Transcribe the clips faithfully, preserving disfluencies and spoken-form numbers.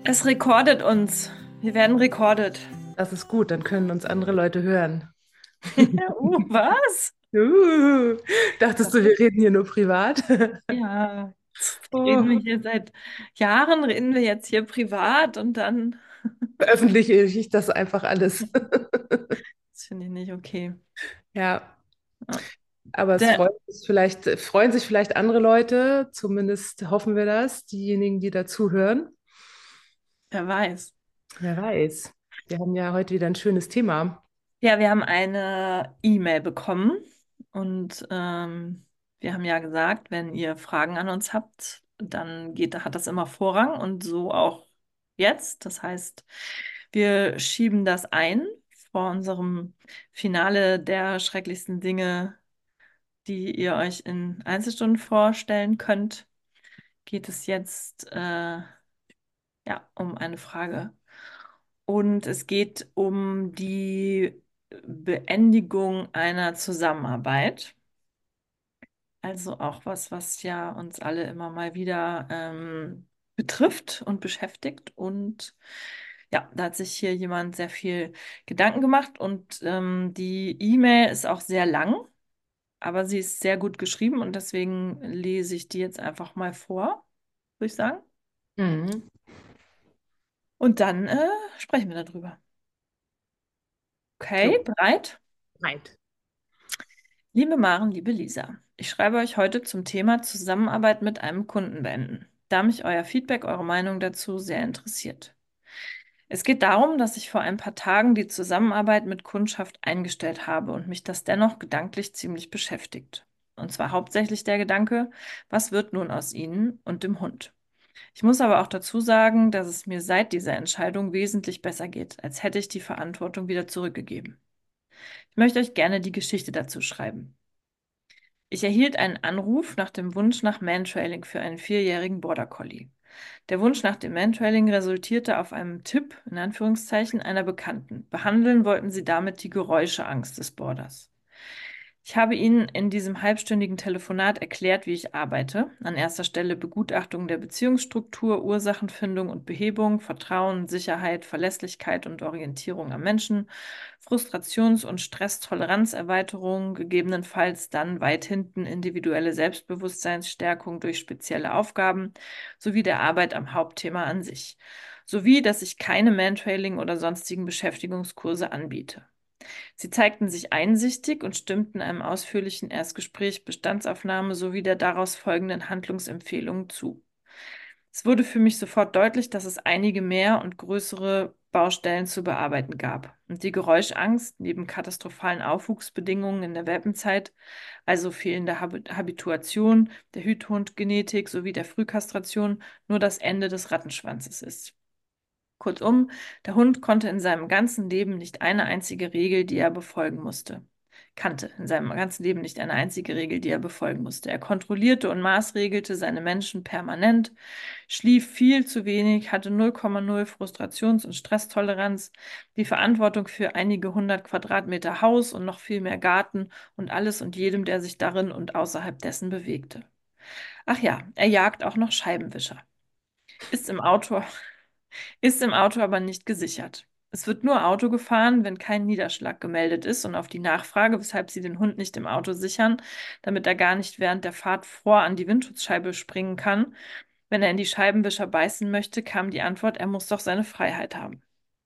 Es rekordet uns. Wir werden rekordet. Das ist gut, dann können uns andere Leute hören. Uh, was? Uh, dachtest du, wir reden hier nur privat? Ja, reden wir Oh, hier seit Jahren, reden wir jetzt hier privat und dann, veröffentliche ich das einfach alles. das finde ich nicht okay. Ja, Ja. aber es Der, freut sich vielleicht, freuen sich vielleicht andere Leute, zumindest hoffen wir das, diejenigen, die dazuhören. wer weiß. Wer weiß. Wir haben ja heute wieder ein schönes Thema. Ja, wir haben eine E-Mail bekommen und ähm, wir haben ja gesagt, wenn ihr Fragen an uns habt, dann geht, hat das immer Vorrang und so auch jetzt. Das heißt, wir schieben das ein vor unserem Finale der schrecklichsten Dinge, die ihr euch in Einzelstunden vorstellen könnt. Geht es jetzt äh, ja um eine Frage. Und es geht um die Beendigung einer Zusammenarbeit. Also auch was, was ja uns alle immer mal wieder ähm, betrifft und beschäftigt. Und ja, da hat sich hier jemand sehr viel Gedanken gemacht. Und ähm, die E-Mail ist auch sehr lang, aber sie ist sehr gut geschrieben und deswegen lese ich die jetzt einfach mal vor, würde ich sagen. Mhm. Und dann äh, sprechen wir darüber. Okay, Jo. bereit? Right. Liebe Maren, liebe Lisa, ich schreibe euch heute zum Thema Zusammenarbeit mit einem Kunden beenden, da mich euer Feedback, eure Meinung dazu sehr interessiert. Es geht darum, dass ich vor ein paar Tagen die Zusammenarbeit mit Kundschaft eingestellt habe und mich das dennoch gedanklich ziemlich beschäftigt. Und zwar hauptsächlich der Gedanke, was wird nun aus ihnen und dem Hund? Ich muss aber auch dazu sagen, dass es mir seit dieser Entscheidung wesentlich besser geht, als hätte ich die Verantwortung wieder zurückgegeben. Ich möchte euch gerne die Geschichte dazu schreiben. Ich erhielt einen Anruf nach dem Wunsch nach Mantrailing für einen vierjährigen Border Collie. Der Wunsch nach dem Mantrailing resultierte auf einem Tipp, in Anführungszeichen, einer Bekannten. Behandeln wollten sie damit die Geräuscheangst des Borders. Ich habe Ihnen in diesem halbstündigen Telefonat erklärt, wie ich arbeite. An erster Stelle Begutachtung der Beziehungsstruktur, Ursachenfindung und Behebung, Vertrauen, Sicherheit, Verlässlichkeit und Orientierung am Menschen, Frustrations- und Stresstoleranzerweiterung, gegebenenfalls dann weit hinten individuelle Selbstbewusstseinsstärkung durch spezielle Aufgaben sowie der Arbeit am Hauptthema an sich. Sowie, dass ich keine Mantrailing oder sonstigen Beschäftigungskurse anbiete. Sie zeigten sich einsichtig und stimmten einem ausführlichen Erstgespräch, Bestandsaufnahme sowie der daraus folgenden Handlungsempfehlungen zu. Es wurde für mich sofort deutlich, dass es einige mehr und größere Baustellen zu bearbeiten gab. Und die Geräuschangst, neben katastrophalen Aufwuchsbedingungen in der Welpenzeit, also fehlende Hab Habituation, der Hüthundgenetik sowie der Frühkastration, nur das Ende des Rattenschwanzes ist. Kurzum, der Hund konnte in seinem ganzen Leben nicht eine einzige Regel, die er befolgen musste. Kannte in seinem ganzen Leben nicht eine einzige Regel, die er befolgen musste. Er kontrollierte und maßregelte seine Menschen permanent, schlief viel zu wenig, hatte null Komma null Frustrations- und Stresstoleranz, die Verantwortung für einige hundert Quadratmeter Haus und noch viel mehr Garten und alles und jedem, der sich darin und außerhalb dessen bewegte. Ach ja, er jagt auch noch Scheibenwischer. Ist im Auto ist im Auto aber nicht gesichert. Es wird nur Auto gefahren, wenn kein Niederschlag gemeldet ist und auf die Nachfrage, weshalb sie den Hund nicht im Auto sichern, damit er gar nicht während der Fahrt vor an die Windschutzscheibe springen kann, wenn er in die Scheibenwischer beißen möchte, kam die Antwort, er muss doch seine Freiheit haben.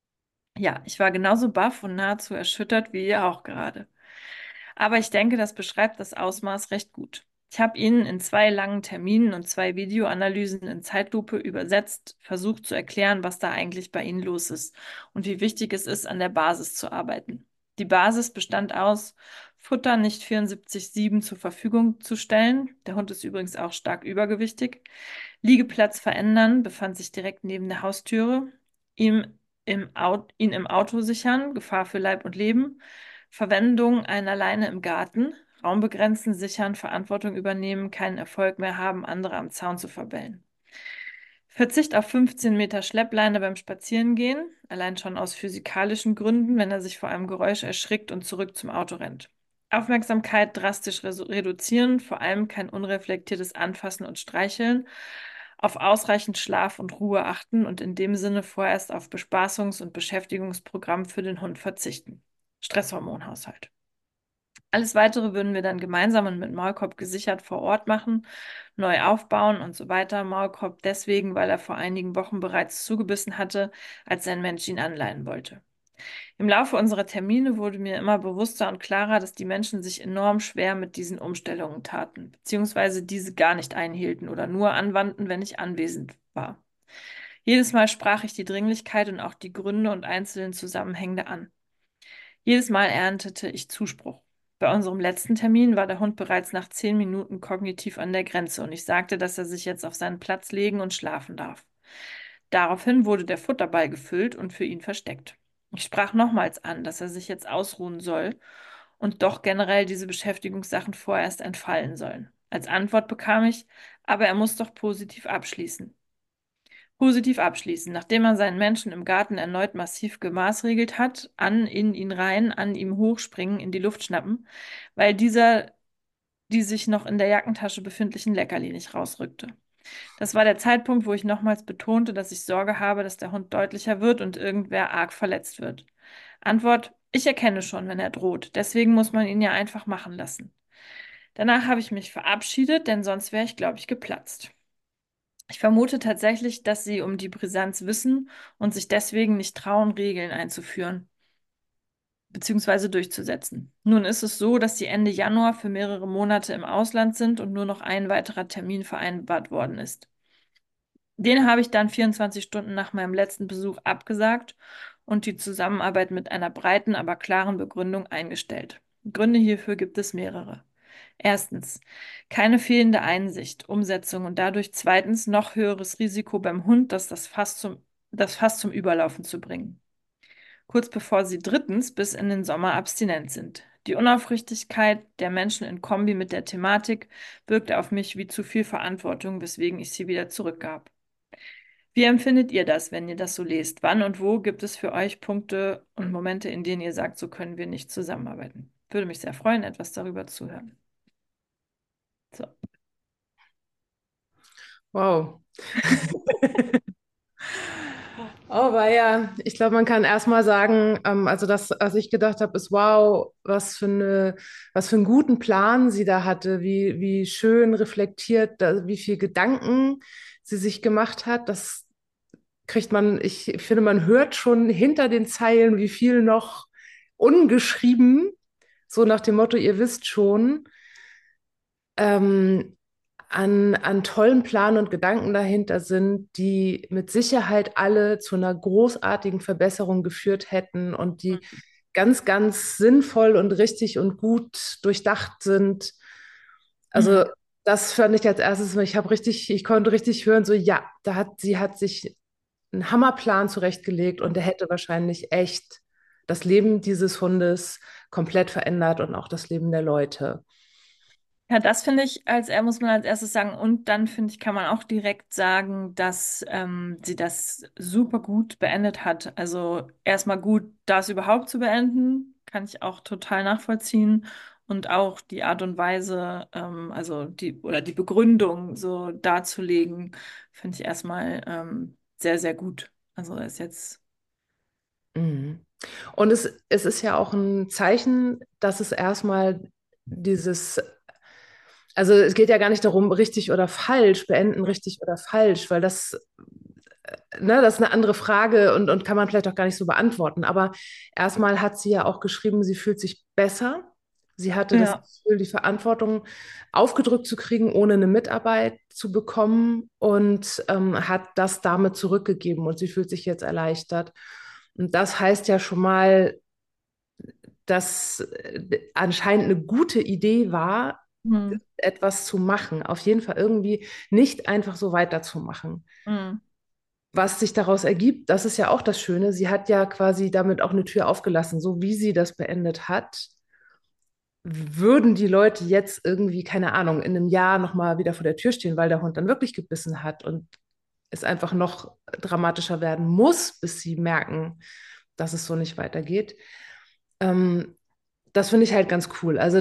Ja, ich war genauso baff und nahezu erschüttert wie ihr auch gerade. Aber ich denke, das beschreibt das Ausmaß recht gut. Ich habe Ihnen in zwei langen Terminen und zwei Videoanalysen in Zeitlupe übersetzt, versucht zu erklären, was da eigentlich bei Ihnen los ist und wie wichtig es ist, an der Basis zu arbeiten. Die Basis bestand aus, Futter nicht vierundsiebzig sieben zur Verfügung zu stellen. Der Hund ist übrigens auch stark übergewichtig. Liegeplatz verändern, befand sich direkt neben der Haustüre. Ihm im Au ihn im Auto sichern, Gefahr für Leib und Leben. Verwendung einer Leine im Garten, Raum begrenzen, sichern, Verantwortung übernehmen, keinen Erfolg mehr haben, andere am Zaun zu verbellen. Verzicht auf fünfzehn Meter Schleppleine beim Spazierengehen, allein schon aus physikalischen Gründen, wenn er sich vor einem Geräusch erschrickt und zurück zum Auto rennt. Aufmerksamkeit drastisch resu- reduzieren, vor allem kein unreflektiertes Anfassen und Streicheln. auf ausreichend Schlaf und Ruhe achten und in dem Sinne vorerst auf Bespaßungs- und Beschäftigungsprogramm für den Hund verzichten. Stresshormonhaushalt. Alles Weitere würden wir dann gemeinsam und mit Maulkorb gesichert vor Ort machen, neu aufbauen und so weiter. Maulkorb deswegen, weil er vor einigen Wochen bereits zugebissen hatte, als sein Mensch ihn anleihen wollte. Im Laufe unserer Termine wurde mir immer bewusster und klarer, dass die Menschen sich enorm schwer mit diesen Umstellungen taten, beziehungsweise diese gar nicht einhielten oder nur anwandten, wenn ich anwesend war. Jedes Mal sprach ich die Dringlichkeit und auch die Gründe und einzelnen Zusammenhänge an. Jedes Mal erntete ich Zuspruch. Bei unserem letzten Termin war der Hund bereits nach zehn Minuten kognitiv an der Grenze und ich sagte, dass er sich jetzt auf seinen Platz legen und schlafen darf. Daraufhin wurde der Futterball gefüllt und für ihn versteckt. Ich sprach nochmals an, dass er sich jetzt ausruhen soll und doch generell diese Beschäftigungssachen vorerst entfallen sollen. Als Antwort bekam ich, aber er muss doch positiv abschließen. Positiv abschließen, nachdem er seinen Menschen im Garten erneut massiv gemaßregelt hat, an in ihn rein, an ihm hochspringen, in die Luft schnappen, weil dieser die sich noch in der Jackentasche befindlichen Leckerli nicht rausrückte. Das war der Zeitpunkt, wo ich nochmals betonte, dass ich Sorge habe, dass der Hund deutlicher wird und irgendwer arg verletzt wird. Antwort: Ich erkenne schon, wenn er droht. Deswegen muss man ihn ja einfach machen lassen. Danach habe ich mich verabschiedet, denn sonst wäre ich, glaube ich, geplatzt. Ich vermute tatsächlich, dass sie um die Brisanz wissen und sich deswegen nicht trauen, Regeln einzuführen bzw. durchzusetzen. Nun ist es so, dass sie Ende Januar für mehrere Monate im Ausland sind und nur noch ein weiterer Termin vereinbart worden ist. Den habe ich dann vierundzwanzig Stunden nach meinem letzten Besuch abgesagt und die Zusammenarbeit mit einer breiten, aber klaren Begründung eingestellt. Gründe hierfür gibt es mehrere. Erstens, keine fehlende Einsicht, Umsetzung und dadurch zweitens noch höheres Risiko beim Hund, das das Fass zum, das Fass zum Überlaufen zu bringen. Kurz bevor sie drittens bis in den Sommer abstinent sind. Die Unaufrichtigkeit der Menschen in Kombi mit der Thematik wirkte auf mich wie zu viel Verantwortung, weswegen ich sie wieder zurückgab. Wie empfindet ihr das, wenn ihr das so lest? Wann und wo gibt es für euch Punkte und Momente, in denen ihr sagt, so können wir nicht zusammenarbeiten? Würde mich sehr freuen, etwas darüber zu hören. So. Wow. Oh, war ja, ich glaube, man kann erstmal sagen, ähm, also das, was ich gedacht habe, ist wow, was für eine, was für einen guten Plan sie da hatte, wie, wie schön reflektiert, da, wie viel Gedanken sie sich gemacht hat. Das kriegt man, ich finde, man hört schon hinter den Zeilen, wie viel noch ungeschrieben, so nach dem Motto, ihr wisst schon. Ähm, an, an tollen Plan und Gedanken dahinter sind, die mit Sicherheit alle zu einer großartigen Verbesserung geführt hätten und die ganz, ganz sinnvoll und richtig und gut durchdacht sind. Also Mhm. das fand ich als erstes, ich habe richtig, ich konnte richtig hören, so ja, da hat sie hat sich einen Hammerplan zurechtgelegt und der hätte wahrscheinlich echt das Leben dieses Hundes komplett verändert und auch das Leben der Leute. Ja, das finde ich, als er muss man als erstes sagen. Und dann finde ich, kann man auch direkt sagen, dass ähm, sie das super gut beendet hat. Also erstmal gut, das überhaupt zu beenden, kann ich auch total nachvollziehen. Und auch die Art und Weise, ähm, also die oder die Begründung so darzulegen, finde ich erstmal ähm, sehr, sehr gut. Also ist jetzt. Mhm. Und es, es ist ja auch ein Zeichen, dass es erstmal dieses, also es geht ja gar nicht darum, richtig oder falsch, beenden richtig oder falsch, weil das, ne, das ist eine andere Frage und, und kann man vielleicht auch gar nicht so beantworten. Aber erstmal hat sie ja auch geschrieben, sie fühlt sich besser. Sie hatte das Ja. Gefühl, die Verantwortung aufgedrückt zu kriegen, ohne eine Mitarbeit zu bekommen und ähm, hat das damit zurückgegeben und sie fühlt sich jetzt erleichtert. Und das heißt ja schon mal, dass äh, anscheinend eine gute Idee war, Hm. etwas zu machen. Auf jeden Fall irgendwie nicht einfach so weiterzumachen. Hm. Was sich daraus ergibt, das ist ja auch das Schöne. Sie hat ja quasi damit auch eine Tür aufgelassen. So wie sie das beendet hat, würden die Leute jetzt irgendwie, keine Ahnung, in einem Jahr nochmal wieder vor der Tür stehen, weil der Hund dann wirklich gebissen hat und es einfach noch dramatischer werden muss, bis sie merken, dass es so nicht weitergeht. Ähm, Das finde ich halt ganz cool. Also, das ist halt eine Absage, aber auch eine Absage mit der Möglichkeit,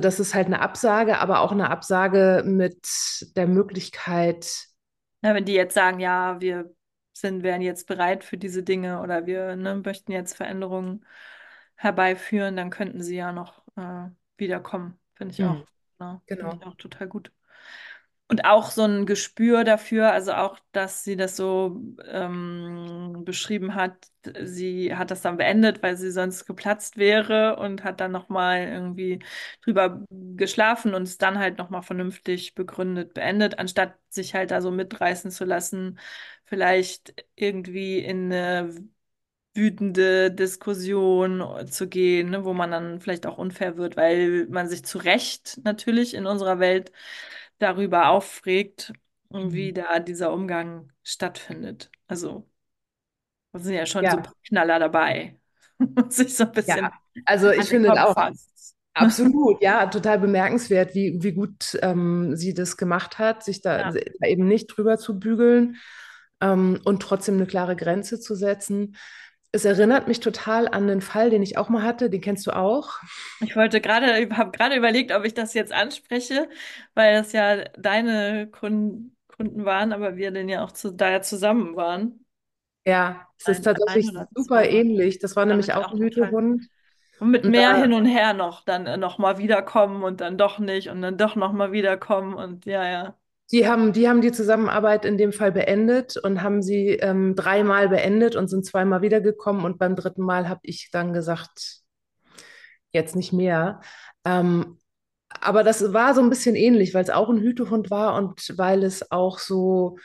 Ja, wenn die jetzt sagen, ja, wir sind, wären jetzt bereit für diese Dinge oder wir, ne, möchten jetzt Veränderungen herbeiführen, dann könnten sie ja noch äh, wiederkommen. Finde ich Hm, auch, ne, finde ich genau. auch total gut. Und auch so ein Gespür dafür, also auch, dass sie das so ähm, beschrieben hat, sie hat das dann beendet, weil sie sonst geplatzt wäre und hat dann nochmal irgendwie drüber geschlafen und es dann halt nochmal vernünftig begründet beendet, anstatt sich halt da so mitreißen zu lassen, vielleicht irgendwie in eine wütende Diskussion zu gehen, ne, wo man dann vielleicht auch unfair wird, weil man sich zu Recht natürlich in unserer Welt darüber aufregt, wie Mhm. da dieser Umgang stattfindet. Also, da sind ja schon so ein Ja, paar Knaller dabei, und sich so ein ja. bisschen Also an ich den finde Kopf auch fasst. absolut, ja, total bemerkenswert, wie, wie gut ähm, sie das gemacht hat, sich da, Ja. da eben nicht drüber zu bügeln ähm, und trotzdem eine klare Grenze zu setzen. Es erinnert mich total an den Fall, den ich auch mal hatte, den kennst du auch. Ich wollte gerade, habe gerade überlegt, ob ich das jetzt anspreche, weil das ja deine Kunden, Kunden waren, aber wir denn ja auch zu, da ja zusammen waren. Ja, es ist Ein, ein tatsächlich oder super zweimal. ähnlich. Das war Fand nämlich ich auch auch ein total. Hütehund. Und mit Und mehr da, hin und her noch, dann äh, noch mal wiederkommen und dann doch nicht und dann doch noch mal wiederkommen und ja, ja. die haben, die haben die Zusammenarbeit in dem Fall beendet und haben sie ähm, dreimal beendet und sind zweimal wiedergekommen. Und beim dritten Mal habe ich dann gesagt, jetzt nicht mehr. Ähm, aber das war so ein bisschen ähnlich, weil es auch ein Hütehund war und weil es auch so,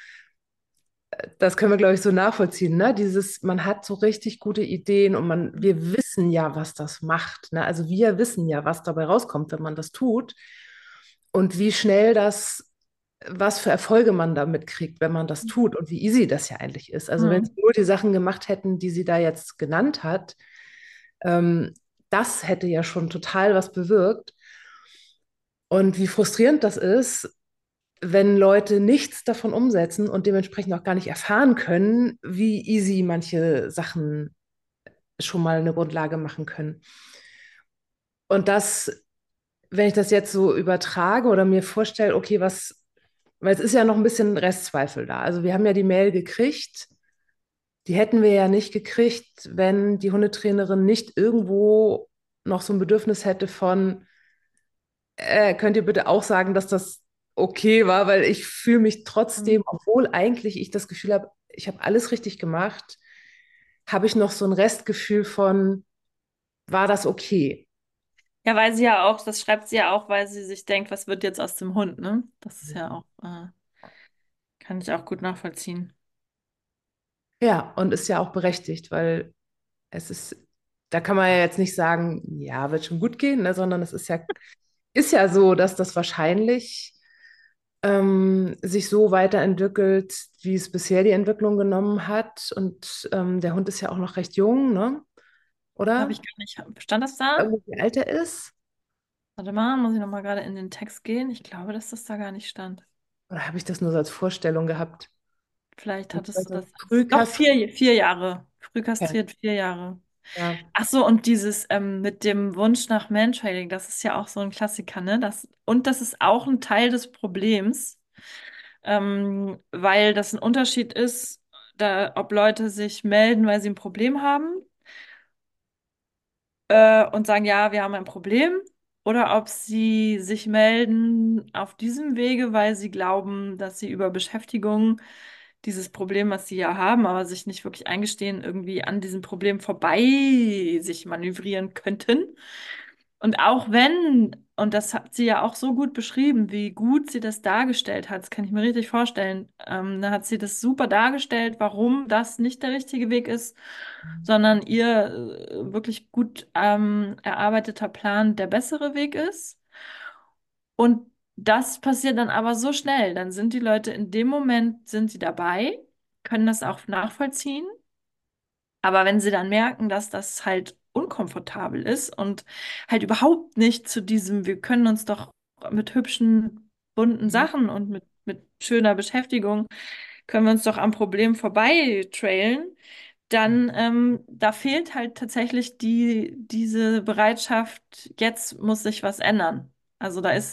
das können wir, glaube ich, so nachvollziehen, ne? Dieses, man hat so richtig gute Ideen und man, wir wissen ja, was das macht, ne? Also wir wissen ja, was dabei rauskommt, wenn man das tut und wie schnell das, was für Erfolge man damit kriegt, wenn man das tut und wie easy das ja eigentlich ist. Also wenn Hm. sie nur die Sachen gemacht hätten, die sie da jetzt genannt hat, ähm, das hätte ja schon total was bewirkt. Und wie frustrierend das ist, wenn Leute nichts davon umsetzen und dementsprechend auch gar nicht erfahren können, wie easy manche Sachen schon mal eine Grundlage machen können. Und das, wenn ich das jetzt so übertrage oder mir vorstelle, okay, was, weil es ist ja noch ein bisschen Restzweifel da. Also wir haben ja die Mail gekriegt, die hätten wir ja nicht gekriegt, wenn die Hundetrainerin nicht irgendwo noch so ein Bedürfnis hätte von, äh, könnt ihr bitte auch sagen, dass das okay war, weil ich fühle mich trotzdem, Hm. obwohl eigentlich ich das Gefühl habe, ich habe alles richtig gemacht, habe ich noch so ein Restgefühl von, war das okay? Ja, weil sie ja auch, das schreibt sie ja auch, weil sie sich denkt, was wird jetzt aus dem Hund, ne? Das ist ja auch, äh, kann ich auch gut nachvollziehen. Ja, und ist ja auch berechtigt, weil es ist, da kann man ja jetzt nicht sagen, ja, wird schon gut gehen, ne, sondern es ist ja, ist ja so, dass das wahrscheinlich ähm, sich so weiterentwickelt, wie es bisher die Entwicklung genommen hat. Und ähm, der Hund ist ja auch noch recht jung, ne? Habe ich Oder? gar nicht, stand das da? Irgendwie wie alt er ist? Warte mal, muss ich noch mal gerade in den Text gehen? Ich glaube, dass das da gar nicht stand. Oder habe ich das nur so als Vorstellung gehabt? Vielleicht hattest du Also das als, früh doch, kastriert. vier, vier Jahre. Früh Okay. kastriert, vier Jahre. Ja. Ach so, und dieses ähm, mit dem Wunsch nach Mantrailing, das ist ja auch so ein Klassiker, ne? Das, und das ist auch ein Teil des Problems, ähm, weil das ein Unterschied ist, da, ob Leute sich melden, weil sie ein Problem haben äh, und sagen, ja, wir haben ein Problem, oder ob sie sich melden auf diesem Wege, weil sie glauben, dass sie über Beschäftigung dieses Problem, was sie ja haben, aber sich nicht wirklich eingestehen, irgendwie an diesem Problem vorbei sich manövrieren könnten. Und auch wenn, und das hat sie ja auch so gut beschrieben, wie gut sie das dargestellt hat, das kann ich mir richtig vorstellen, ähm, da hat sie das super dargestellt, warum das nicht der richtige Weg ist, sondern ihr äh, wirklich gut ähm, erarbeiteter Plan der bessere Weg ist. Und das passiert dann aber so schnell, dann sind die Leute in dem Moment, sind sie dabei, können das auch nachvollziehen. Aber wenn sie dann merken, dass das halt unkomfortabel ist und halt überhaupt nicht zu diesem, wir können uns doch mit hübschen, bunten Mhm. Sachen und mit, mit schöner Beschäftigung, können wir uns doch am Problem vorbei trailen, dann ähm, da fehlt halt tatsächlich die, diese Bereitschaft, jetzt muss sich was ändern. Also da ist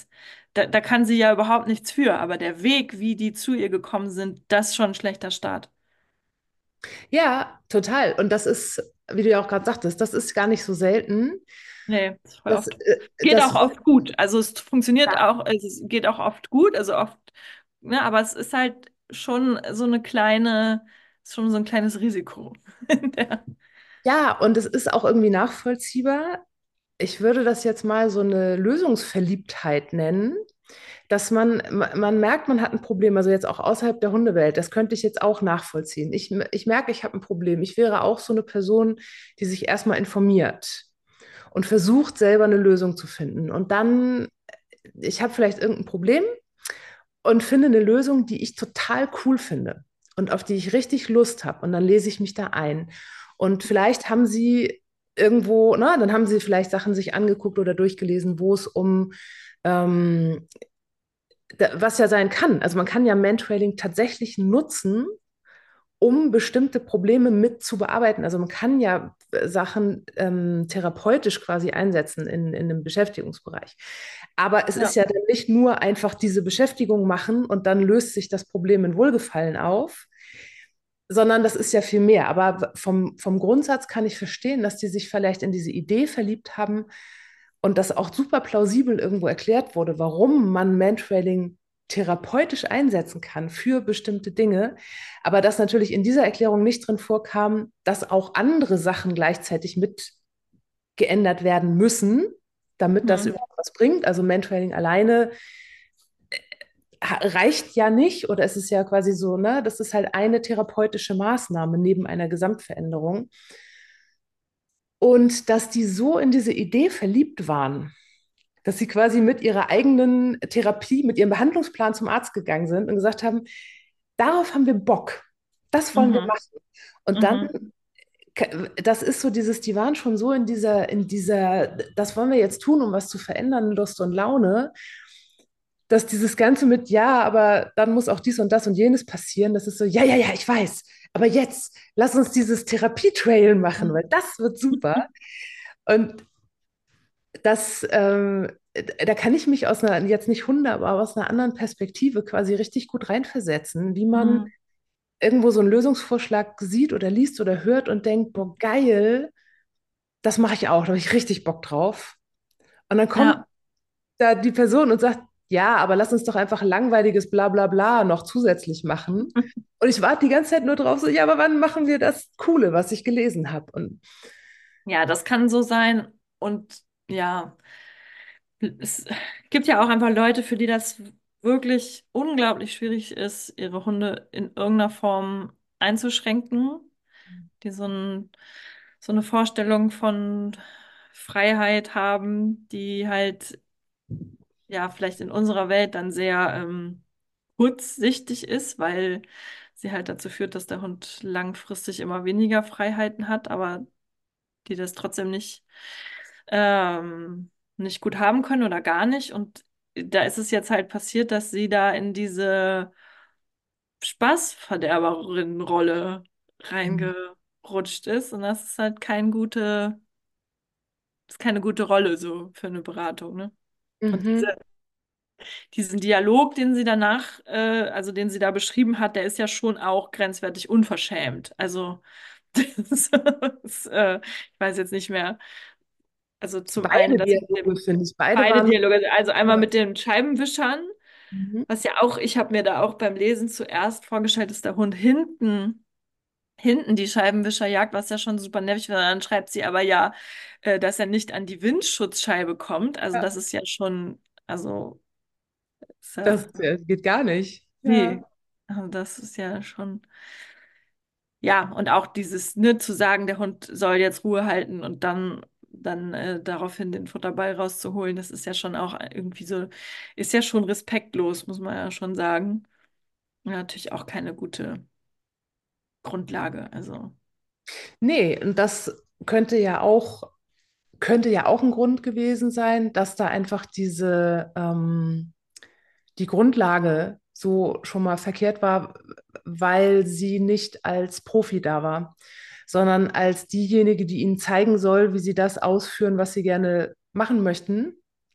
da, da kann sie ja überhaupt nichts für, aber der Weg, wie die zu ihr gekommen sind, das ist schon ein schlechter Start. Ja, total. Und das ist, wie du ja auch gerade sagtest, das ist gar nicht so selten. Nee, das ist voll Das, oft. äh, Geht auch das oft gut. Also es funktioniert ja. auch, es geht auch oft gut, also oft, ne, aber es ist halt schon so eine kleine, ist schon so ein kleines Risiko. Der, Ja, und es ist auch irgendwie nachvollziehbar. Ich würde das jetzt mal so eine Lösungsverliebtheit nennen, dass man, ma- man merkt, man hat ein Problem, also jetzt auch außerhalb der Hundewelt, das könnte ich jetzt auch nachvollziehen. Ich, ich merke, ich habe ein Problem. Ich wäre auch so eine Person, die sich erstmal informiert und versucht, selber eine Lösung zu finden. Und dann, ich habe vielleicht irgendein Problem und finde eine Lösung, die ich total cool finde und auf die ich richtig Lust habe. Und dann lese ich mich da ein. Und vielleicht haben sie irgendwo, na, dann haben sie vielleicht Sachen sich angeguckt oder durchgelesen, wo es um ähm, da, was ja sein kann. Also man kann ja Mantrailing tatsächlich nutzen, um bestimmte Probleme mit zu bearbeiten. Also man kann ja äh, Sachen ähm, therapeutisch quasi einsetzen in, in einem Beschäftigungsbereich. Aber es ist ja. ja dann nicht nur einfach diese Beschäftigung machen und dann löst sich das Problem in Wohlgefallen auf, sondern das ist ja viel mehr. Aber vom, vom Grundsatz kann ich verstehen, dass die sich vielleicht in diese Idee verliebt haben und das auch super plausibel irgendwo erklärt wurde, warum man Mantrailing therapeutisch einsetzen kann für bestimmte Dinge, aber dass natürlich in dieser Erklärung nicht drin vorkam, dass auch andere Sachen gleichzeitig mit geändert werden müssen, damit das Hm. überhaupt was bringt. Also Mantrailing alleine reicht ja nicht, oder es ist ja quasi so, ne, das ist halt eine therapeutische Maßnahme neben einer Gesamtveränderung. Und dass die so in diese Idee verliebt waren, dass sie quasi mit ihrer eigenen Therapie, mit ihrem Behandlungsplan zum Arzt gegangen sind und gesagt haben, darauf haben wir Bock, das wollen wir Mhm. machen. Und dann, Mhm. das ist so dieses, die waren schon so in dieser, in dieser, das wollen wir jetzt tun, um was zu verändern, Lust und Laune, dass dieses Ganze mit, ja, aber dann muss auch dies und das und jenes passieren, das ist so, ja, ja, ja, ich weiß, aber jetzt lass uns dieses Therapietrail machen, weil das wird super. Und das, ähm, da kann ich mich aus einer, jetzt nicht Hunde, aber aus einer anderen Perspektive quasi richtig gut reinversetzen, wie man Mhm. irgendwo so einen Lösungsvorschlag sieht oder liest oder hört und denkt, boah, geil, das mache ich auch, da habe ich richtig Bock drauf. Und dann kommt Ja. da die Person und sagt, ja, aber lass uns doch einfach langweiliges Blablabla noch zusätzlich machen. Und ich warte die ganze Zeit nur drauf, so, ja, aber wann machen wir das Coole, was ich gelesen habe? Und Ja, das kann so sein. Und ja, es gibt ja auch einfach Leute, für die das wirklich unglaublich schwierig ist, ihre Hunde in irgendeiner Form einzuschränken, die so ein, so eine Vorstellung von Freiheit haben, die halt ja vielleicht in unserer Welt dann sehr ähm, kurzsichtig ist, weil sie halt dazu führt, dass der Hund langfristig immer weniger Freiheiten hat, aber die das trotzdem nicht, ähm, nicht gut haben können oder gar nicht. Und da ist es jetzt halt passiert, dass sie da in diese Spaßverderberin-Rolle reingerutscht ist. Und das ist halt kein gute, ist keine gute Rolle so für eine Beratung, ne? Und diese, mhm, diesen diesen Dialog, den sie danach, äh, also den sie da beschrieben hat, der ist ja schon auch grenzwertig unverschämt. Also, das ist, äh, ich weiß jetzt nicht mehr. Also zum einen beide das mit Dialoge, dem, finde ich, beide beide waren. Dialoge, also einmal Ja. mit den Scheibenwischern, Mhm. was ja auch, ich habe mir da auch beim Lesen zuerst vorgestellt, dass der Hund hinten, hinten die Scheibenwischer jagt, was ja schon super nervig war. Dann schreibt sie aber ja, äh, dass er nicht an die Windschutzscheibe kommt. Also Ja, das ist ja schon, also ist das das, äh, geht gar nicht. nee, Ja. also das ist ja schon. Ja, und auch dieses, ne, zu sagen, der Hund soll jetzt Ruhe halten und dann, dann äh, daraufhin den Futterball rauszuholen, das ist ja schon auch irgendwie so, ist ja schon respektlos, muss man ja schon sagen. Ja, natürlich auch keine gute Grundlage. Also, Nee, und das könnte ja auch, könnte ja auch ein Grund gewesen sein, dass da einfach diese, ähm, die Grundlage so schon mal verkehrt war, weil sie nicht als Profi da war, sondern als diejenige, die ihnen zeigen soll, wie sie das ausführen, was sie gerne machen möchten.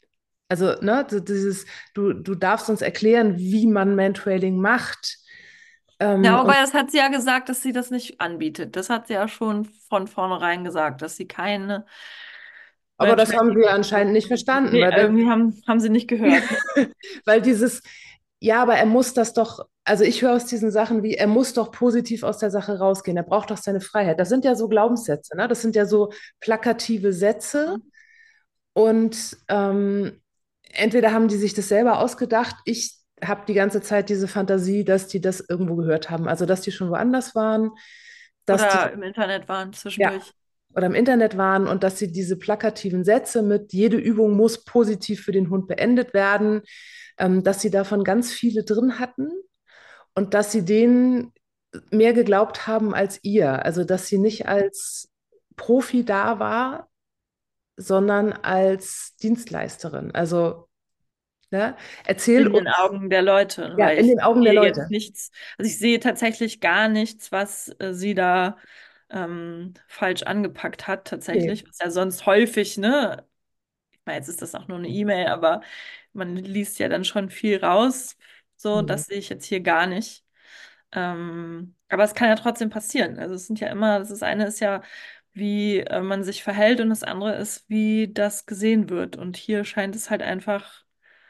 Also, ne, so dieses, du, du darfst uns erklären, wie man Mantrailing macht. Ähm, Ja, und, wobei das hat sie ja gesagt, dass sie das nicht anbietet. Das hat sie ja schon von vornherein gesagt, dass sie keine aber das haben wir Mentoring-Angebote. anscheinend nicht verstanden, Nee, weil wenn, irgendwie haben, haben sie nicht gehört. weil dieses, ja, aber er muss das doch, also ich höre aus diesen Sachen wie, er muss doch positiv aus der Sache rausgehen, er braucht doch seine Freiheit. Das sind ja so Glaubenssätze, ne? Das sind ja so plakative Sätze und ähm, entweder haben die sich das selber ausgedacht, ich habe die ganze Zeit diese Fantasie, dass die das irgendwo gehört haben, also dass die schon woanders waren, dass die Oder im Internet waren ja, zwischendurch. oder im Internet waren und dass sie diese plakativen Sätze mit jede Übung muss positiv für den Hund beendet werden, ähm, dass sie davon ganz viele drin hatten und dass sie denen mehr geglaubt haben als ihr. Also dass sie nicht als Profi da war, sondern als Dienstleisterin. Also ne, erzähl In den uns, Augen der Leute, ja, weil in ich den Augen der sehe jetzt Leute. nichts, also ich sehe tatsächlich gar nichts, was äh, sie da ähm, falsch angepackt hat, Nee. tatsächlich, was ja sonst häufig, ne? Ich meine, jetzt ist das auch nur eine E-Mail, aber man liest ja dann schon viel raus. So, Mhm. das sehe ich jetzt hier gar nicht. Ähm, aber es kann ja trotzdem passieren. Also es sind ja immer, das ist eine ist ja, wie äh, man sich verhält und das andere ist, wie das gesehen wird. Und hier scheint es halt einfach,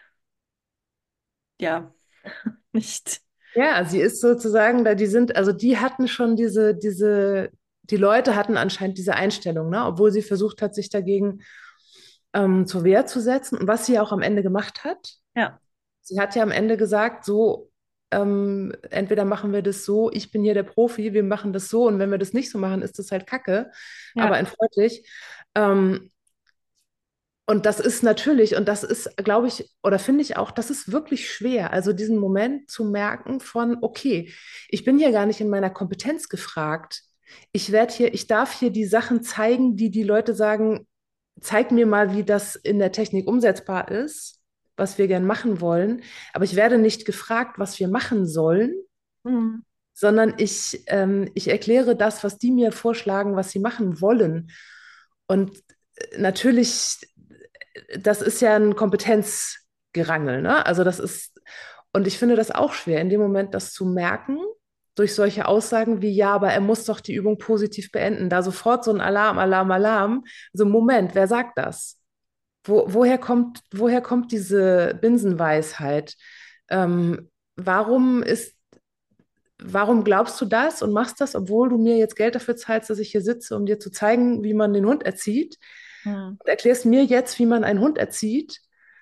ja, nicht. Ja, sie ist sozusagen da, die sind, also die hatten schon diese, diese, die Leute hatten anscheinend diese Einstellung, ne? Obwohl sie versucht hat, sich dagegen ähm, zur Wehr zu setzen. Und was sie auch am Ende gemacht hat, Ja, sie hat ja am Ende gesagt, so, ähm, entweder machen wir das so, ich bin hier der Profi, wir machen das so, und wenn wir das nicht so machen, ist das halt Kacke, aber ja. in freundlich. Ähm, und das ist natürlich, und das ist, glaube ich, oder finde ich auch, das ist wirklich schwer. Also diesen Moment zu merken von, okay, ich bin hier gar nicht in meiner Kompetenz gefragt. Ich werde hier, ich darf hier die Sachen zeigen, die die Leute sagen, zeig mir mal, wie das in der Technik umsetzbar ist, was wir gern machen wollen. Aber ich werde nicht gefragt, was wir machen sollen, Mhm. sondern ich, ähm, ich erkläre das, was die mir vorschlagen, was sie machen wollen. Und äh, natürlich, das ist ja ein Kompetenzgerangel, ne? Also das ist, und ich finde das auch schwer, in dem Moment das zu merken, durch solche Aussagen wie, ja, aber er muss doch die Übung positiv beenden. Da sofort so ein Alarm, Alarm, Alarm. So, Moment, wer sagt das? Wo, woher kommt, woher kommt diese Binsenweisheit? Ähm, warum ist warum glaubst du das und machst das, obwohl du mir jetzt Geld dafür zahlst, dass ich hier sitze, um dir zu zeigen, wie man den Hund erzieht? Mhm. Und erklärst mir jetzt, wie man einen Hund erzieht.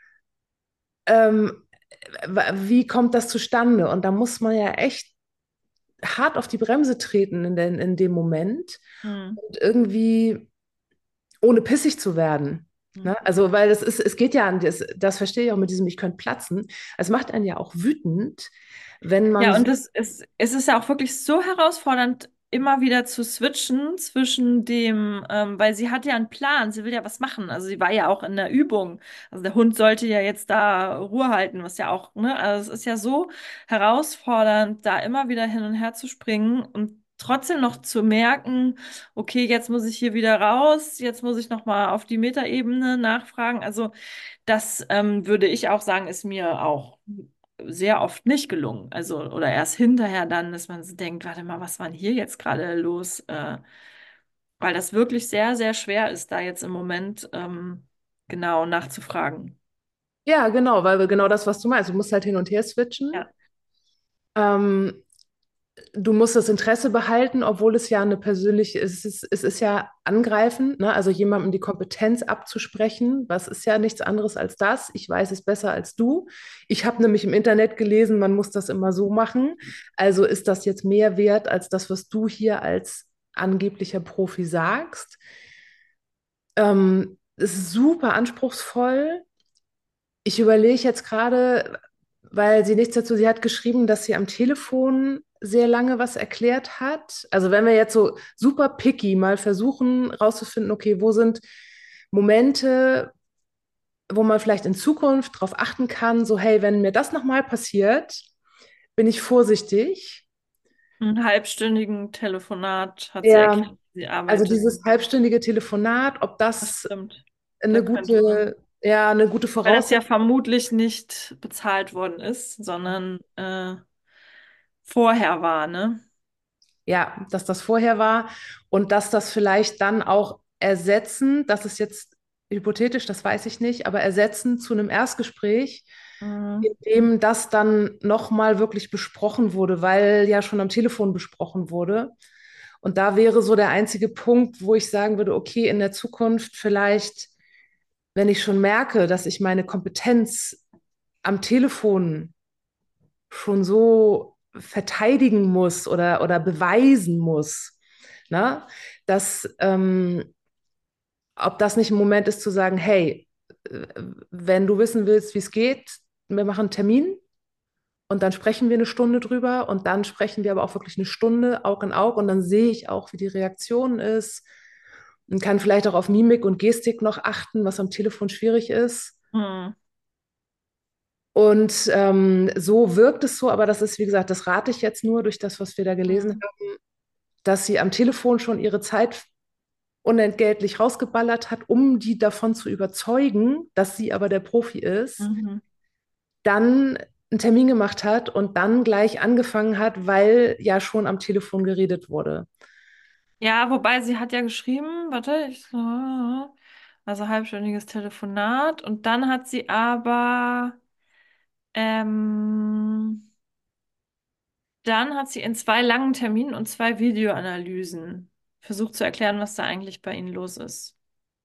Ähm, wie kommt das zustande? Und da muss man ja echt hart auf die Bremse treten in, den, in dem Moment Mhm. und irgendwie ohne pissig zu werden. Mhm. Ne? Also, weil das ist, es geht ja an, das, das verstehe ich auch mit diesem, ich könnte platzen. Es macht einen ja auch wütend, wenn man Ja, so, und es, es, es ist ja auch wirklich so herausfordernd, immer wieder zu switchen zwischen dem, ähm, weil sie hat ja einen Plan, sie will ja was machen. Also sie war ja auch in der Übung. Also der Hund sollte ja jetzt da Ruhe halten, was ja auch, ne, also es ist ja so herausfordernd, da immer wieder hin und her zu springen und trotzdem noch zu merken, okay, jetzt muss ich hier wieder raus, jetzt muss ich noch mal auf die Metaebene nachfragen. Also das ähm, würde ich auch sagen, ist mir auch sehr oft nicht gelungen. Also, oder erst hinterher dann, dass man so denkt, warte mal, was war denn hier jetzt gerade los? Äh, weil das wirklich sehr, sehr schwer ist, da jetzt im Moment ähm, genau nachzufragen. ja, genau, weil genau das, was du meinst, du musst halt hin und her switchen. Ja. Ähm, Du musst das Interesse behalten, obwohl es ja eine persönliche, es ist, es ist ja angreifend, ne? Also jemandem die Kompetenz abzusprechen, was ist ja nichts anderes als das. Ich weiß es besser als du. Ich habe nämlich im Internet gelesen, man muss das immer so machen. Also ist das jetzt mehr wert als das, was du hier als angeblicher Profi sagst. Ähm, es ist super anspruchsvoll. Ich überlege jetzt gerade, weil sie nichts dazu, sie hat geschrieben, dass sie am Telefon sehr lange was erklärt hat. Also wenn wir jetzt so super picky mal versuchen rauszufinden, okay, wo sind Momente, wo man vielleicht in Zukunft darauf achten kann, so hey, wenn mir das nochmal passiert, bin ich vorsichtig. Ein halbstündigen Telefonat hat sie Ja, erklärt, wie sie also arbeitet. dieses halbstündige Telefonat, ob Das das stimmt. Da eine könnte man. gute ja, eine gute Weil das ja Voraussetzung. vermutlich nicht bezahlt worden ist, sondern äh, vorher war, ne? Ja, dass das vorher war und dass das vielleicht dann auch ersetzen, das ist jetzt hypothetisch, das weiß ich nicht, aber ersetzen zu einem Erstgespräch, in Mhm. dem das dann nochmal wirklich besprochen wurde, weil ja schon am Telefon besprochen wurde. Und da wäre so der einzige Punkt, wo ich sagen würde, okay, in der Zukunft vielleicht, wenn ich schon merke, dass ich meine Kompetenz am Telefon schon so verteidigen muss oder, oder beweisen muss, ne? Dass, ähm, ob das nicht ein Moment ist zu sagen, hey, äh, wenn du wissen willst, wie es geht, wir machen einen Termin und dann sprechen wir eine Stunde drüber und dann sprechen wir aber auch wirklich eine Stunde Aug in Aug und dann sehe ich auch, wie die Reaktion ist und kann vielleicht auch auf Mimik und Gestik noch achten, was am Telefon schwierig ist. Mhm. Und ähm, so wirkt es so, aber das ist, wie gesagt, das rate ich jetzt nur durch das, was wir da gelesen Mhm. haben, dass sie am Telefon schon ihre Zeit unentgeltlich rausgeballert hat, um die davon zu überzeugen, dass sie aber der Profi ist, Mhm. dann einen Termin gemacht hat und dann gleich angefangen hat, weil ja schon am Telefon geredet wurde. Ja, wobei sie hat ja geschrieben, warte, ich, so, also halbstündiges Telefonat und dann hat sie aber, ähm, dann hat sie in zwei langen Terminen und zwei Videoanalysen versucht zu erklären, was da eigentlich bei ihnen los ist.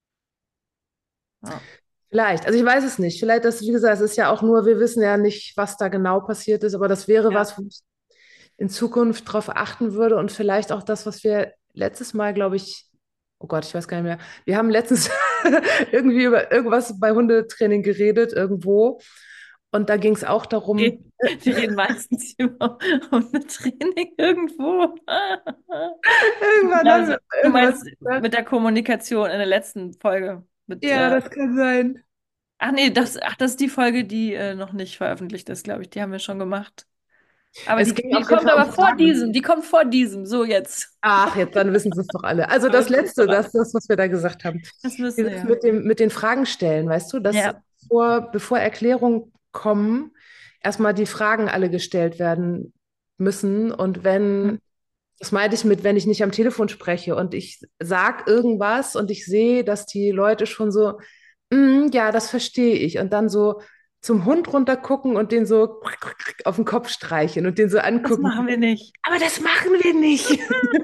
Ja. Vielleicht, also ich weiß es nicht. Vielleicht, das, wie gesagt, es ist ja auch nur, wir wissen ja nicht, was da genau passiert ist, aber das wäre Ja. was, wo ich in Zukunft darauf achten würde und vielleicht auch das, was wir letztes Mal, glaube ich, oh Gott, ich weiß gar nicht mehr, wir haben letztens irgendwie über irgendwas bei Hundetraining geredet, irgendwo. Und da ging es auch darum, Die, die reden meistens über Hundetraining irgendwo. irgendwann haben Also, wir du irgendwas meinst gesagt. mit der Kommunikation in der letzten Folge mit, Ja, äh, das kann sein. ach nee, das, ach, das ist die Folge, die äh, noch nicht veröffentlicht ist, glaube ich. Die haben wir schon gemacht. Aber Es die, ging die auf jeden kommt Fall um aber vor Fragen. diesem, die kommt vor diesem. So jetzt. Ach, jetzt, dann wissen sie es doch alle. Also Da das wissen wir es doch Letzte, das alle. ist das, was wir da gesagt haben. Das müssen wir Dieses ja. mit dem, mit den Fragen stellen, weißt du, dass Ja. vor, bevor Erklärungen kommen, erstmal die Fragen alle gestellt werden müssen. Und Hm. wenn, das meinte ich mit, wenn ich nicht am Telefon spreche und ich sage irgendwas und ich sehe, dass die Leute schon so, "Mm, ja, das verstehe ich." Und dann so zum Hund runtergucken und den so auf den Kopf streicheln und den so Das angucken. machen wir nicht. Aber das machen wir nicht.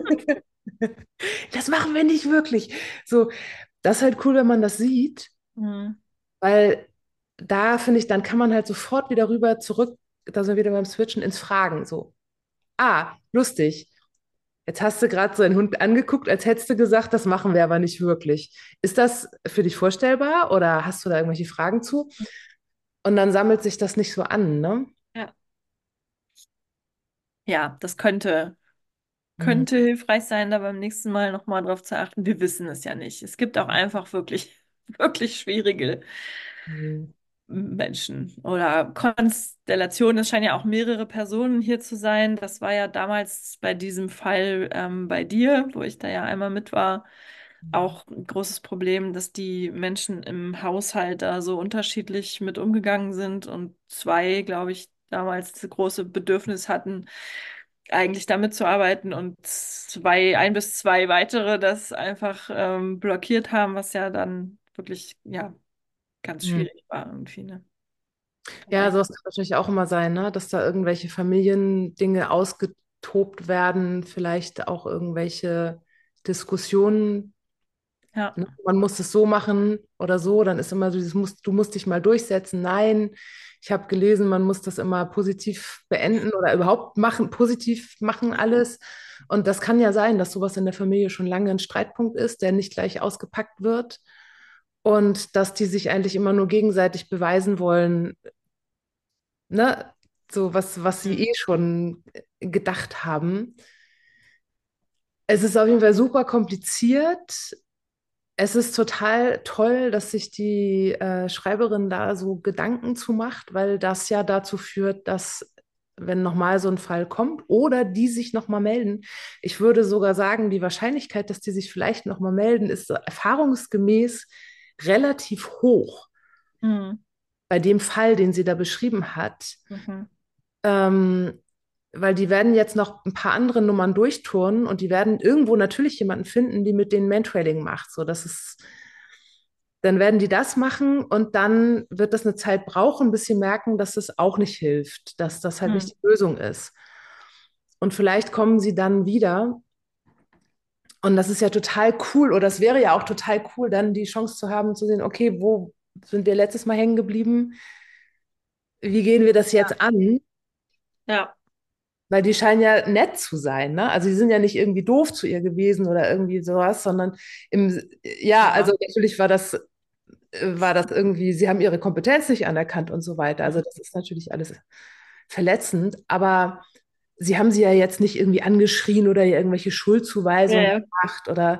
Das machen wir nicht wirklich. So, das ist halt cool, wenn man das sieht, Hm. weil da finde ich, dann kann man halt sofort wieder rüber zurück, da sind wir wieder beim Switchen ins Fragen. So, ah, lustig. Jetzt hast du gerade so einen Hund angeguckt, als hättest du gesagt, das machen wir aber nicht wirklich. Ist das für dich vorstellbar oder hast du da irgendwelche Fragen zu? Und dann sammelt sich das nicht so an, ne? Ja. Ja, das könnte, Hm. könnte hilfreich sein, da beim nächsten Mal nochmal drauf zu achten. Wir wissen es ja nicht. Es gibt auch einfach wirklich, wirklich schwierige Hm. Menschen oder Konstellationen. Es scheinen ja auch mehrere Personen hier zu sein. Das war ja damals bei diesem Fall ähm, bei dir, wo ich da ja einmal mit war, auch ein großes Problem, dass die Menschen im Haushalt da so unterschiedlich mit umgegangen sind und zwei, glaube ich, damals das große Bedürfnis hatten, eigentlich damit zu arbeiten und zwei, ein bis zwei weitere das einfach ähm, blockiert haben, was ja dann wirklich, ja, ganz Hm. schwierig war irgendwie, ne? Aber Ja, ja. sowas kann natürlich auch immer sein, ne? Dass da irgendwelche Familiendinge ausgetobt werden, vielleicht auch irgendwelche Diskussionen. Ja. Ne? Man muss es so machen oder so, dann ist immer so dieses, musst, du musst dich mal durchsetzen. Nein, ich habe gelesen, man muss das immer positiv beenden oder überhaupt machen, positiv machen alles. Und das kann ja sein, dass sowas in der Familie schon lange ein Streitpunkt ist, der nicht gleich ausgepackt wird. Und dass die sich eigentlich immer nur gegenseitig beweisen wollen, ne, so was, was sie Hm. eh schon gedacht haben. Es ist auf jeden Fall super kompliziert. Es ist total toll, dass sich die äh, Schreiberin da so Gedanken zu macht, weil das ja dazu führt, dass, wenn nochmal so ein Fall kommt oder die sich nochmal melden, ich würde sogar sagen, die Wahrscheinlichkeit, dass die sich vielleicht nochmal melden, ist so erfahrungsgemäß relativ hoch. Mhm. bei dem Fall, den sie da beschrieben hat. Mhm. Ähm, weil die werden jetzt noch ein paar andere Nummern durchturnen und die werden irgendwo natürlich jemanden finden, die mit denen Mantrailing macht. So, das ist, dann werden die das machen und dann wird das eine Zeit brauchen, bis sie merken, dass es auch nicht hilft, dass das halt nicht Mhm. die Lösung ist. Und vielleicht kommen sie dann wieder. Und das ist ja total cool, oder es wäre ja auch total cool, dann die Chance zu haben, zu sehen, okay, wo sind wir letztes Mal hängen geblieben? Wie gehen wir das Ja. jetzt an? Ja. Weil die scheinen ja nett zu sein, ne? Also die sind ja nicht irgendwie doof zu ihr gewesen oder irgendwie sowas, sondern im, ja, also Ja. natürlich war das, äh, war das irgendwie, sie haben ihre Kompetenz nicht anerkannt und so weiter. Also Mhm. das ist natürlich alles verletzend, aber sie haben sie ja jetzt nicht irgendwie angeschrien oder ihr irgendwelche Ja, Schuldzuweisungen ja. gemacht oder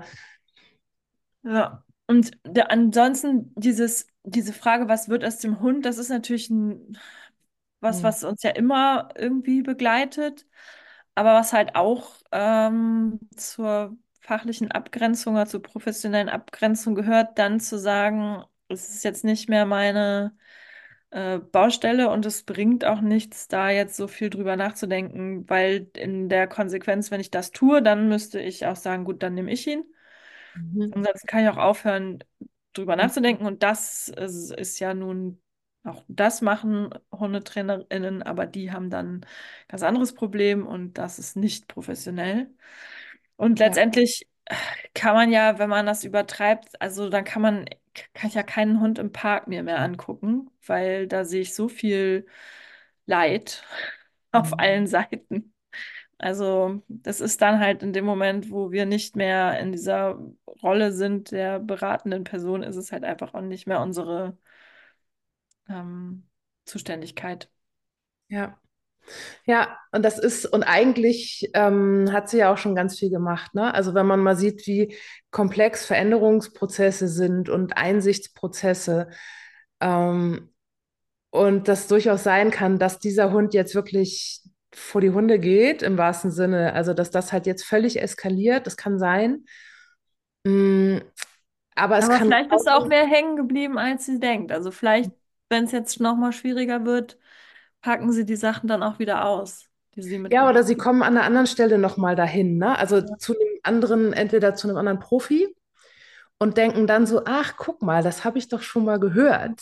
Ja. Und der, ansonsten dieses, diese Frage, was wird aus dem Hund, das ist natürlich ein, was, hm, was uns ja immer irgendwie begleitet, aber was halt auch ähm, zur fachlichen Abgrenzung oder zur professionellen Abgrenzung gehört, dann zu sagen, es ist jetzt nicht mehr meine äh, Baustelle und es bringt auch nichts, da jetzt so viel drüber nachzudenken, weil in der Konsequenz, wenn ich das tue, dann müsste ich auch sagen, gut, dann nehme ich ihn. mhm. Ansonsten kann ich auch aufhören, drüber Mhm. nachzudenken. Und das ist, ist ja nun, auch das machen HundetrainerInnen, aber die haben dann ein ganz anderes Problem und das ist nicht professionell. Und Ja. letztendlich äh, kann man ja, wenn man das übertreibt, also dann kann man, kann ich ja keinen Hund im Park mir mehr angucken, weil da sehe ich so viel Leid auf Mhm. allen Seiten. Also, das ist dann halt in dem Moment, wo wir nicht mehr in dieser Rolle sind der beratenden Person, ist es halt einfach auch nicht mehr unsere ähm, Zuständigkeit. Ja. Ja, und das ist, und eigentlich ähm, hat sie ja auch schon ganz viel gemacht, ne? Also wenn man mal sieht, wie komplex Veränderungsprozesse sind und Einsichtsprozesse, ähm, und das durchaus sein kann, dass dieser Hund jetzt wirklich vor die Hunde geht, im wahrsten Sinne, also dass das halt jetzt völlig eskaliert, das kann sein. Mm, aber es Aber kann vielleicht ist auch genauso. mehr hängen geblieben, als sie denkt. Also vielleicht, wenn es jetzt noch mal schwieriger wird, packen sie die Sachen dann auch wieder aus, die sie Ja, mitgebracht oder sie kommen an einer anderen Stelle nochmal dahin, ne? Also haben. zu einem anderen, entweder zu einem anderen Profi und denken dann so, ach, guck mal, das habe ich doch schon mal gehört.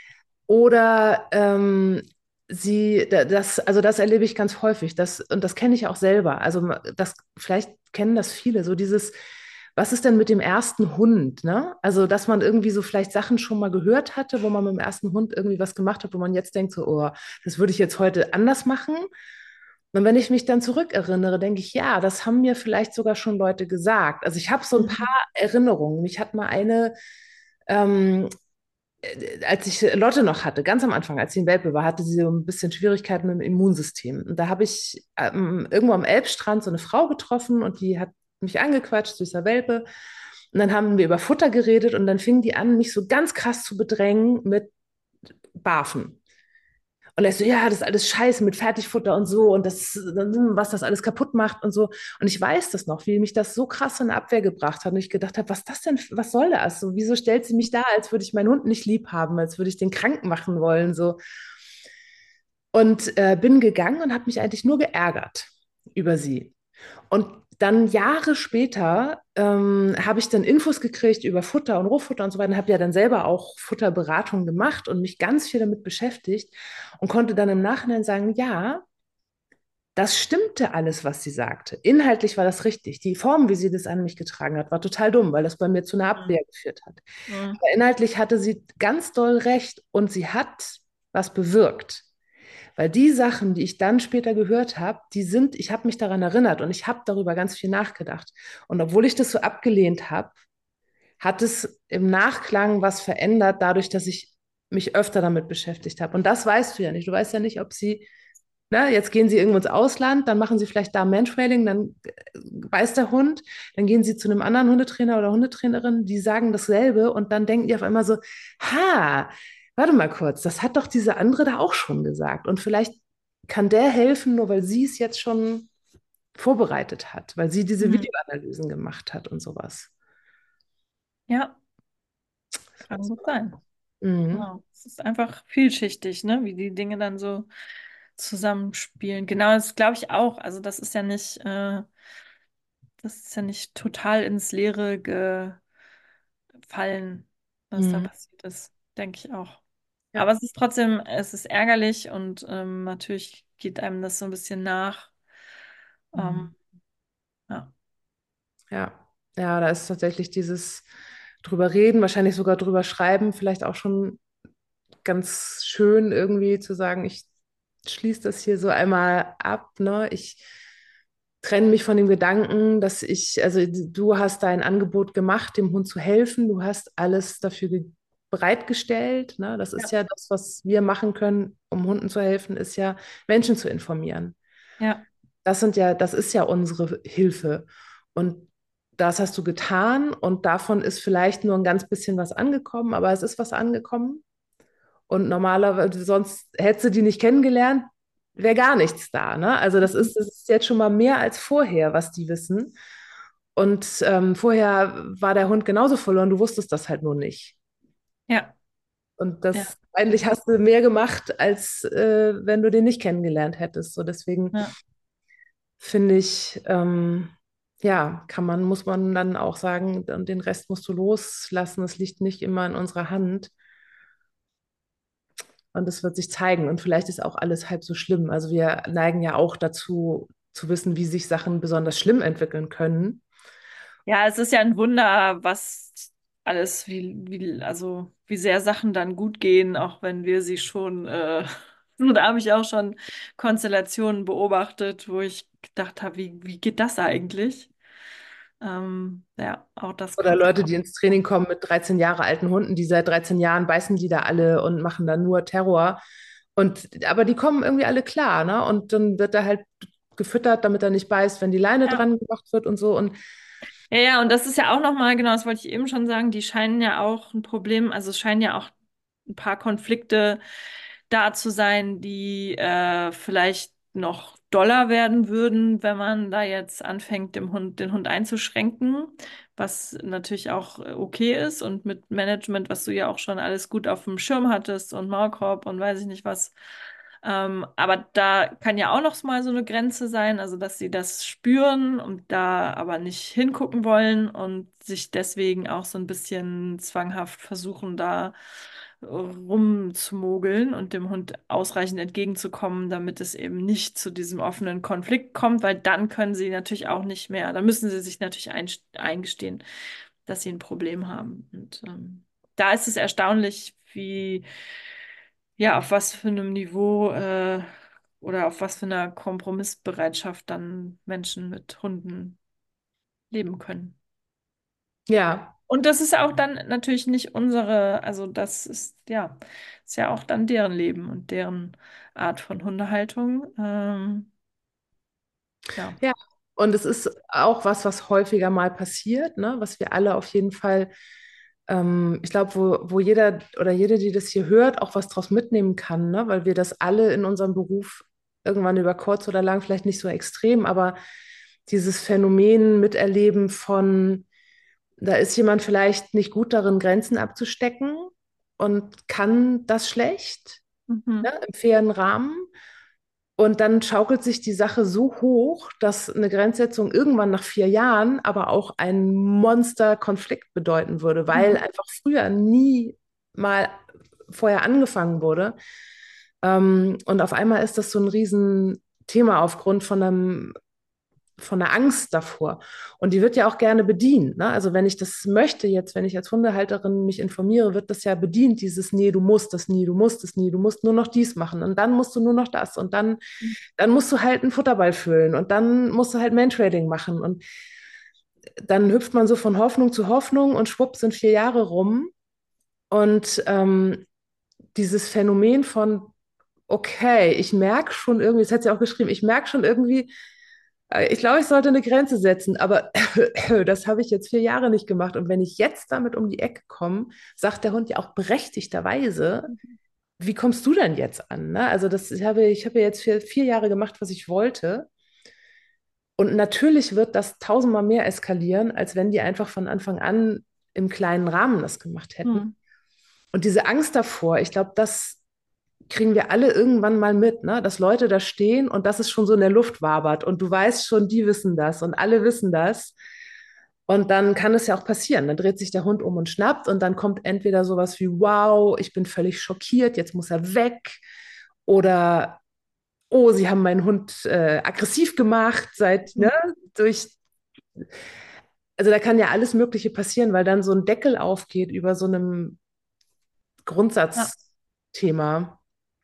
Oder ähm, sie, da- das, also das erlebe ich ganz häufig, das, und das kenne ich auch selber. Also das, vielleicht kennen das viele, so dieses, was ist denn mit dem ersten Hund, ne? Also, dass man irgendwie so vielleicht Sachen schon mal gehört hatte, wo man mit dem ersten Hund irgendwie was gemacht hat, wo man jetzt denkt, so, oh, das würde ich jetzt heute anders machen. Und wenn ich mich dann zurückerinnere, denke ich, ja, das haben mir vielleicht sogar schon Leute gesagt. Also ich habe so ein paar Mhm. Erinnerungen. Mich hat mal eine, ähm, äh, als ich Lotte noch hatte, ganz am Anfang, als sie ein Welpe war, hatte sie so ein bisschen Schwierigkeiten mit dem Immunsystem. Und da habe ich ähm, irgendwo am Elbstrand so eine Frau getroffen und die hat mich angequatscht, süßer Welpe. Und dann haben wir über Futter geredet und dann fingen die an, mich so ganz krass zu bedrängen mit Barfen. Und er so, ja, das ist alles scheiße mit Fertigfutter und so und das, was das alles kaputt macht und so. Und ich weiß das noch, wie mich das so krass in Abwehr gebracht hat. Und ich gedacht habe, was ist das denn, was soll das? So, wieso stellt sie mich da, als würde ich meinen Hund nicht lieb haben, als würde ich den krank machen wollen, so. Und äh, bin gegangen und habe mich eigentlich nur geärgert über sie. Und dann Jahre später ähm, habe ich dann Infos gekriegt über Futter und Rohfutter und so weiter und habe ja dann selber auch Futterberatung gemacht und mich ganz viel damit beschäftigt und konnte dann im Nachhinein sagen, ja, das stimmte alles, was sie sagte. Inhaltlich war das richtig. Die Form, wie sie das an mich getragen hat, war total dumm, weil das bei mir zu einer Mhm. Abwehr geführt hat. Mhm. Aber inhaltlich hatte sie ganz doll recht und sie hat was bewirkt. Weil die Sachen, die ich dann später gehört habe, die sind, ich habe mich daran erinnert und ich habe darüber ganz viel nachgedacht. Und obwohl ich das so abgelehnt habe, hat es im Nachklang was verändert, dadurch, dass ich mich öfter damit beschäftigt habe. Und das weißt du ja nicht. Du weißt ja nicht, ob sie, na, jetzt gehen sie irgendwo ins Ausland, dann machen sie vielleicht da Mantrailing, dann äh, beißt der Hund, dann gehen sie zu einem anderen Hundetrainer oder Hundetrainerin, die sagen dasselbe und dann denken die auf einmal so, ha, warte mal kurz, das hat doch diese andere da auch schon gesagt. Und vielleicht kann der helfen, nur weil sie es jetzt schon vorbereitet hat, weil sie diese Mhm. Videoanalysen gemacht hat und sowas. Ja, Das kann gut sein. Mhm. Genau. Es ist einfach vielschichtig, ne? Wie die Dinge dann so zusammenspielen. Genau, das glaube ich auch. Also das ist ja nicht, äh, das ist ja nicht total ins Leere gefallen, was da Mhm. passiert ist, denke ich auch. Aber Ja. es ist trotzdem, es ist ärgerlich und ähm, natürlich geht einem das so ein bisschen nach. Ähm, Mhm. ja. Ja. Ja, da ist tatsächlich dieses drüber reden, wahrscheinlich sogar drüber schreiben, vielleicht auch schon ganz schön irgendwie zu sagen, ich schließe das hier so einmal ab, ne? Ich trenne mich von dem Gedanken, dass ich, also du hast dein Angebot gemacht, dem Hund zu helfen, du hast alles dafür ge- bereitgestellt, ne? Das ist Ja. ja das, was wir machen können, um Hunden zu helfen, ist ja Menschen zu informieren. Ja. Das sind ja, das ist ja unsere Hilfe. Und das hast du getan und davon ist vielleicht nur ein ganz bisschen was angekommen, aber es ist was angekommen. Und normalerweise, sonst hättest du die nicht kennengelernt, wäre gar nichts da. Ne? Also das Mhm. ist, das ist jetzt schon mal mehr als vorher, was die wissen. Und ähm, vorher war der Hund genauso verloren, du wusstest das halt nur nicht. Ja. Und Ja. das eigentlich hast du mehr gemacht, als äh, wenn du den nicht kennengelernt hättest. So deswegen Ja. finde ich, ähm, ja, kann man, muss man dann auch sagen, und den Rest musst du loslassen. Es liegt nicht immer in unserer Hand. Und es wird sich zeigen. Und vielleicht ist auch alles halb so schlimm. Also wir neigen ja auch dazu, zu wissen, wie sich Sachen besonders schlimm entwickeln können. Ja, es ist ja ein Wunder, was alles, wie, wie, also wie sehr Sachen dann gut gehen, auch wenn wir sie schon, äh, so, da habe ich auch schon Konstellationen beobachtet, wo ich gedacht habe, wie, wie geht das eigentlich? Ähm, ja, auch das Oder kommt Leute, vor. die ins Training kommen mit dreizehn Jahre alten Hunden, die seit dreizehn Jahren beißen die da alle und machen da nur Terror. Und, aber die kommen irgendwie alle klar, ne? Und dann wird er halt gefüttert, damit er nicht beißt, wenn die Leine Ja. dran gemacht wird und so. Und Ja, ja, und das ist ja auch nochmal, genau, das wollte ich eben schon sagen, die scheinen ja auch ein Problem, also es scheinen ja auch ein paar Konflikte da zu sein, die äh, vielleicht noch doller werden würden, wenn man da jetzt anfängt, dem Hund, den Hund einzuschränken, was natürlich auch äh, okay ist und mit Management, was du ja auch schon alles gut auf dem Schirm hattest und Maulkorb und weiß ich nicht was. Ähm, aber da kann ja auch noch mal so eine Grenze sein, also dass sie das spüren und da aber nicht hingucken wollen und sich deswegen auch so ein bisschen zwanghaft versuchen, da rumzumogeln und dem Hund ausreichend entgegenzukommen, damit es eben nicht zu diesem offenen Konflikt kommt, weil dann können sie natürlich auch nicht mehr, dann müssen sie sich natürlich ein, eingestehen, dass sie ein Problem haben. Und ähm, da ist es erstaunlich, wie, ja, auf was für einem Niveau äh, oder auf was für einer Kompromissbereitschaft dann Menschen mit Hunden leben können. ja, Und das ist auch dann natürlich nicht unsere, also das ist ja, ist ja auch dann deren Leben und deren Art von Hundehaltung. Ähm, ja. ja. Und es ist auch was, was häufiger mal passiert, ne? Was wir alle auf jeden Fall, ähm, ich glaube, wo, wo jeder oder jede, die das hier hört, auch was draus mitnehmen kann, ne? Weil wir das alle in unserem Beruf irgendwann über kurz oder lang, vielleicht nicht so extrem, aber dieses Phänomen miterleben von, da ist jemand vielleicht nicht gut darin, Grenzen abzustecken und kann das schlecht, ne? Mhm. Im fairen Rahmen. Und dann schaukelt sich die Sache so hoch, dass eine Grenzsetzung irgendwann nach vier Jahren aber auch einen Monsterkonflikt bedeuten würde, weil Mhm. einfach früher nie mal vorher angefangen wurde. Ähm, und auf einmal ist das so ein Riesenthema aufgrund von einem von der Angst davor. Und die wird ja auch gerne bedient. Ne? Also wenn ich das möchte jetzt, wenn ich als Hundehalterin mich informiere, wird das ja bedient, dieses nee, du musst das nie, du musst das nie, du musst nur noch dies machen und dann musst du nur noch das und dann, dann musst du halt einen Futterball füllen und dann musst du halt Mantrading machen und dann hüpft man so von Hoffnung zu Hoffnung und schwupp sind vier Jahre rum und ähm, dieses Phänomen von okay, ich merke schon irgendwie, das hat sie auch geschrieben, ich merke schon irgendwie, äh, ich glaube, ich sollte eine Grenze setzen, aber das habe ich jetzt vier Jahre nicht gemacht. Und wenn ich jetzt damit um die Ecke komme, sagt der Hund ja auch berechtigterweise, wie kommst du denn jetzt an? Ne? Also das ich habe ich habe ja jetzt vier, vier Jahre gemacht, was ich wollte. Und natürlich wird das tausendmal mehr eskalieren, als wenn die einfach von Anfang an im kleinen Rahmen das gemacht hätten. Mhm. Und diese Angst davor, ich glaube, das kriegen wir alle irgendwann mal mit, ne? Dass Leute da stehen und dass es schon so in der Luft wabert und du weißt schon, die wissen das und alle wissen das. Und dann kann es ja auch passieren. Dann dreht sich der Hund um und schnappt und dann kommt entweder sowas wie, wow, ich bin völlig schockiert, jetzt muss er weg. Oder, oh, sie haben meinen Hund äh, aggressiv gemacht, seit, ne, durch, also da kann ja alles Mögliche passieren, weil dann so ein Deckel aufgeht über so einem Ja, Grundsatzthema.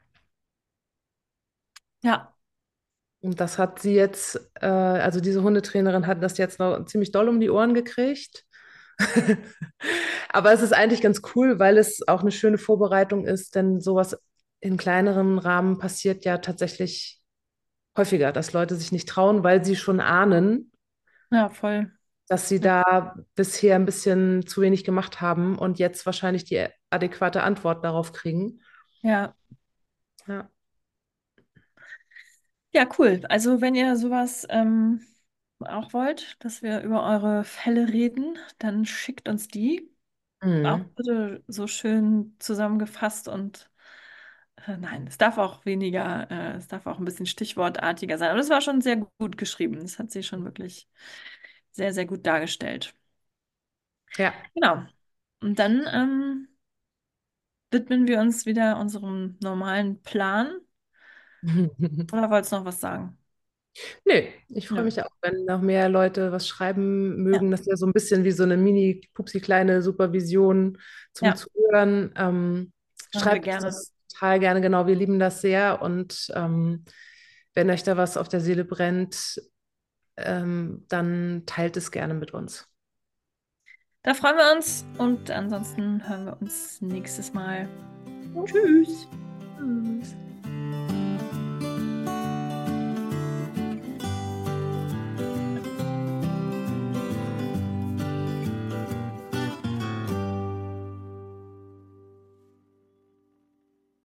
ja, Und das hat sie jetzt, äh, also diese Hundetrainerin hat das jetzt noch ziemlich doll um die Ohren gekriegt. Aber es ist eigentlich ganz cool, weil es auch eine schöne Vorbereitung ist, denn sowas in kleineren Rahmen passiert ja tatsächlich häufiger, dass Leute sich nicht trauen, weil sie schon ahnen, ja, voll. dass sie Ja, da bisher ein bisschen zu wenig gemacht haben und jetzt wahrscheinlich die adäquate Antwort darauf kriegen. ja, Ja. ja, cool. Also wenn ihr sowas ähm, auch wollt, dass wir über eure Fälle reden, dann schickt uns die. Auch Mhm. bitte so schön zusammengefasst und äh, nein, es darf auch weniger, äh, es darf auch ein bisschen stichwortartiger sein. Aber das war schon sehr gut geschrieben. Das hat sie schon wirklich sehr, sehr gut dargestellt. Ja. Genau. Und dann ähm, widmen wir uns wieder unserem normalen Plan. Oder wolltest du noch was sagen? Nö, ich freue Nö. mich auch, wenn noch mehr Leute was schreiben Ja, mögen. Das ist ja so ein bisschen wie so eine mini, pupsi kleine Supervision zum ja, Zuhören. Ähm, machen wir schreibt uns gerne. das total gerne, genau. Wir lieben das sehr. Und ähm, wenn euch da was auf der Seele brennt, ähm, dann teilt es gerne mit uns. Da freuen wir uns und ansonsten hören wir uns nächstes Mal. Jo, Tschüss. tschüss.